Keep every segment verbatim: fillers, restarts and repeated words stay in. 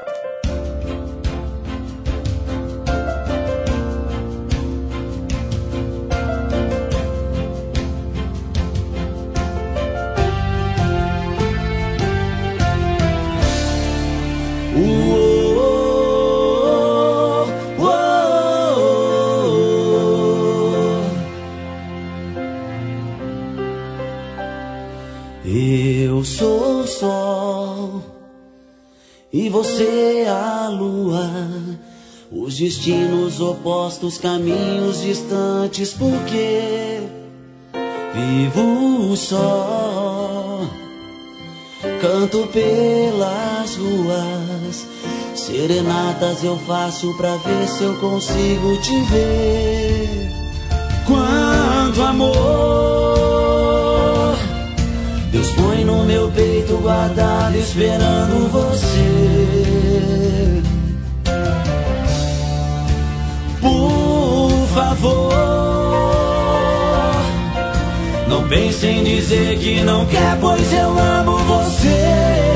Eu sou o sol e você a lua, os destinos opostos, caminhos distantes, porque vivo só, canto pelas ruas, serenatas eu faço pra ver se eu consigo te ver. Quanto amor Deus põe no meu peito guardado, esperando você. Por favor, não pense em dizer que não quer, pois eu amo você.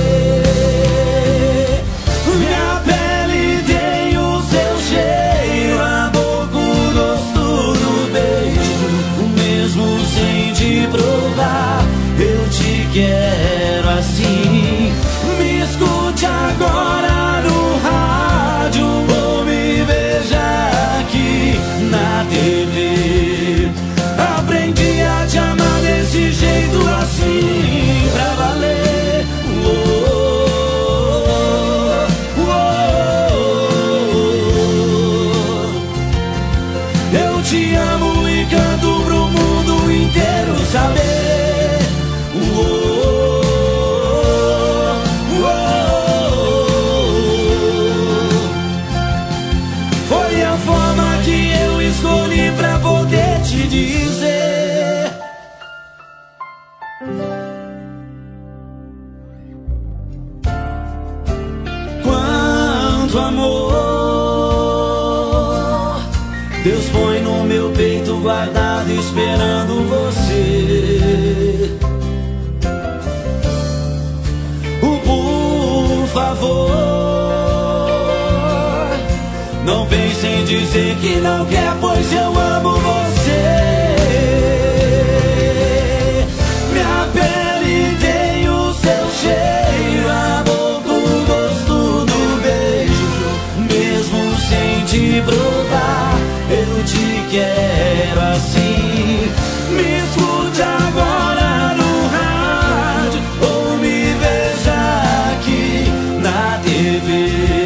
Minha pele tem o seu cheiro, a boca, o gosto do beijo, mesmo sem te provar. Eu te quero assim. Me escute agora no rádio ou me veja aqui na T V. Aprendi a te amar desse jeito assim, pra valer. Oh, oh, oh, oh. Eu te amo e canto pro mundo inteiro saber. Foi a forma que eu escolhi pra poder te dizer. Quanto amor Deus põe no meu peito guardado, esperando você. Por favor, não pense em dizer que não quer, pois eu amo você. Minha pele tem o seu cheiro, a boca, o gosto do beijo, mesmo sem te provar. Eu te quero assim. Me escute agora no rádio ou me veja aqui na T V.